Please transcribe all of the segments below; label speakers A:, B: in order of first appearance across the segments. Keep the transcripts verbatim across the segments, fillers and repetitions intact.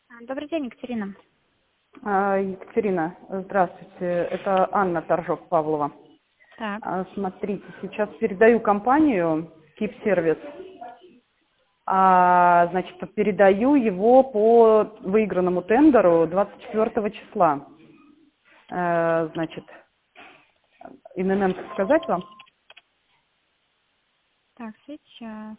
A: А, Добрый день, Екатерина.
B: А, Екатерина, здравствуйте. Это Анна Торжок-Павлова.
A: Так,
B: А, Смотрите, сейчас передаю компанию Кип-сервис. А, значит, передаю его по выигранному тендеру двадцать четвёртого числа. Э, Значит, ИНН сказать вам?
A: так, сейчас.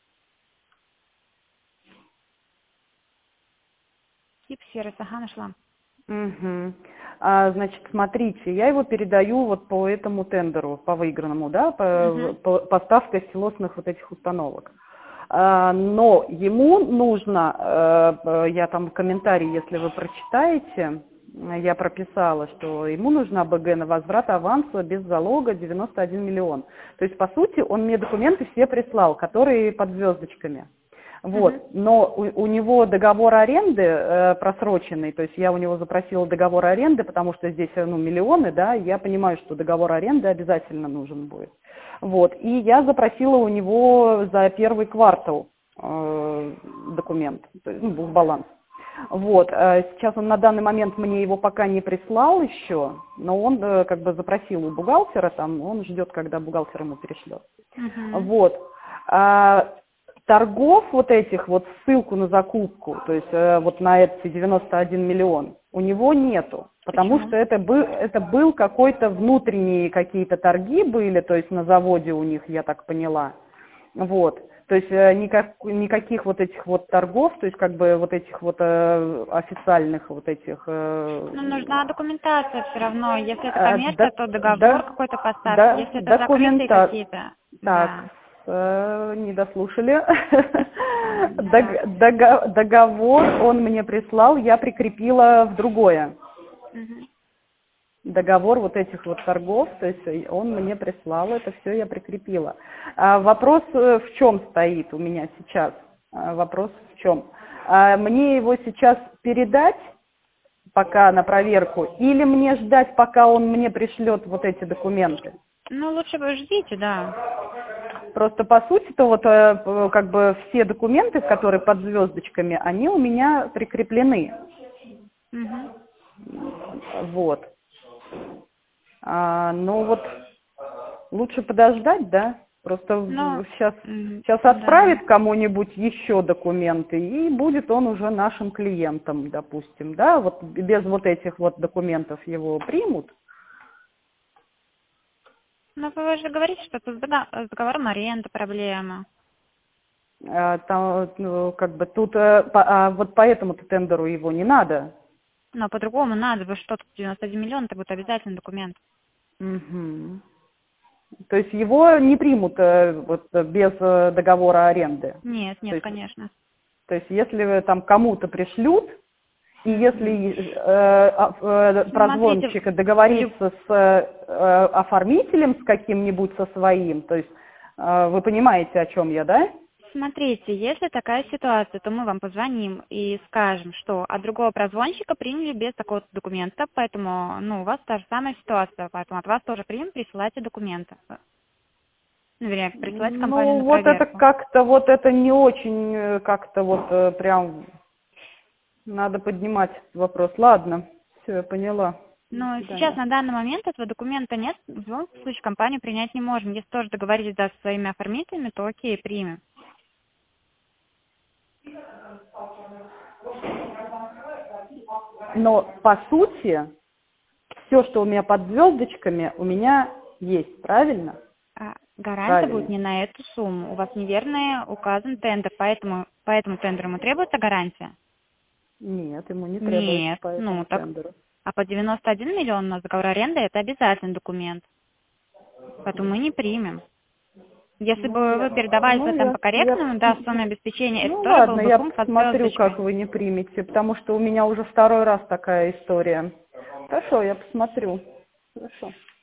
A: Тип-сервис, ага, нашла.
B: Мгм. А, значит, смотрите, я его передаю вот по этому тендеру, по выигранному, да, по,
A: Угу.
B: по- поставка силосных вот этих установок. А, но ему нужно, э, э, я там комментарий, если вы прочитаете, э, я прописала, что ему нужна БГ на возврат аванса без залога девяносто один миллион. То есть, по сути, он мне документы все прислал, которые под звездочками.
A: Угу.
B: Вот, но у, у него договор аренды э, просроченный, то есть я у него запросила договор аренды, потому что здесь ну, миллионы, да, и я понимаю, что договор аренды обязательно нужен будет. Вот, и я запросила у него за первый квартал э, документ, то есть, ну, бухбаланс. Вот, э, сейчас он на данный момент мне его пока не прислал еще, но он э, как бы запросил у бухгалтера, там, он ждет, когда бухгалтер ему перешлет.
A: Угу.
B: Вот. А, торгов вот этих, вот ссылку на закупку, то есть э, вот на эти девяносто один миллион, у него нету. Потому
A: Почему?
B: что это был, это был какой-то внутренние какие-то торги были, то есть на заводе у них, я так поняла. Вот. То есть э, никак, никаких вот этих вот торгов, то есть как бы вот этих вот э, официальных вот этих... э,
A: Ну, нужна документация все равно. Если это
B: э,
A: коммерция,
B: док-
A: то договор
B: да,
A: какой-то поставьте.
B: да,
A: Если это закрытые
B: документа...
A: какие-то,
B: Так,
A: да.
B: э, не дослушали.
A: М, Так.
B: Дог- дого- Договор он мне прислал, я прикрепила в другое.
A: Угу.
B: Договор вот этих вот торгов, то есть он мне прислал, это все я прикрепила. А вопрос э, в чем стоит у меня сейчас? А, Вопрос в чем? А, Мне его сейчас передать пока на проверку или мне ждать, пока он мне пришлет вот эти документы?
A: Ну, лучше вы ждите, да.
B: Просто по сути-то вот э, п- как бы все документы, которые под звездочками, они у меня прикреплены.
A: Угу.
B: Вот. А, ну вот лучше подождать, да? Просто
A: Ну,
B: сейчас,
A: м,
B: сейчас
A: да.
B: отправит кому-нибудь еще документы, и будет он уже нашим клиентом, допустим, да? Вот без вот этих вот документов его примут.
A: Ну, вы же говорите, что тут с дого- с договором аренды проблема.
B: А, там, ну, как бы тут э, по- а вот по этому-то тендеру его не надо.
A: Но по-другому надо. Вы что, тут девяносто один миллион, это будет обязательный документ.
B: Мгм. То есть его не примут э, вот, э, без э, договора аренды.
A: Нет,
B: То
A: нет,
B: есть,
A: конечно.
B: то есть если вы там кому-то пришлют, и
A: Мгм.
B: если э, а- э,
A: Смотрите,
B: прозвонщик
A: в люб-
B: договорится с э, оформителем, с каким-нибудь, со своим, то есть э, вы понимаете, о чем я, да?
A: смотрите, если такая ситуация, то мы вам позвоним и скажем, что от другого прозвонщика приняли без такого документа, поэтому, ну, у вас та же самая ситуация, поэтому от вас тоже примем, присылайте документы. Ну, вернее, присылайте компанию
B: Ну,
A: на
B: вот это
A: проверку.
B: как-то, вот это не очень э, как-то вот э, прям надо поднимать этот вопрос. Ладно, все, я поняла. До
A: Но сейчас
B: свидания.
A: на данный момент этого документа нет, в любом случае компанию принять не можем. Если тоже договорились, да, со своими оформителями, то окей, примем.
B: Но по сути, все, что у меня под звездочками, у меня есть, правильно?
A: А гарантия будет
B: Правильно.
A: не на эту сумму. У вас неверно указан тендер, поэтому по этому тендеру ему требуется гарантия?
B: Нет, ему не требуется
A: Нет.
B: по
A: Ну,
B: этому
A: так,
B: тендеру.
A: а по девяносто один миллион у нас договор аренды это обязательный документ. Поэтому мы не примем. Если
B: Ну,
A: бы вы
B: я,
A: передавали
B: ну,
A: там
B: я,
A: по
B: я,
A: корректному, да,
B: пос-
A: сумме обеспечения, это
B: ну,
A: тоже был
B: ладно,
A: бы
B: я
A: пункт под
B: посмотрю, как
A: звездочкой.
B: вы не примете, потому что у меня уже второй раз такая история. Хорошо, я посмотрю. Хорошо.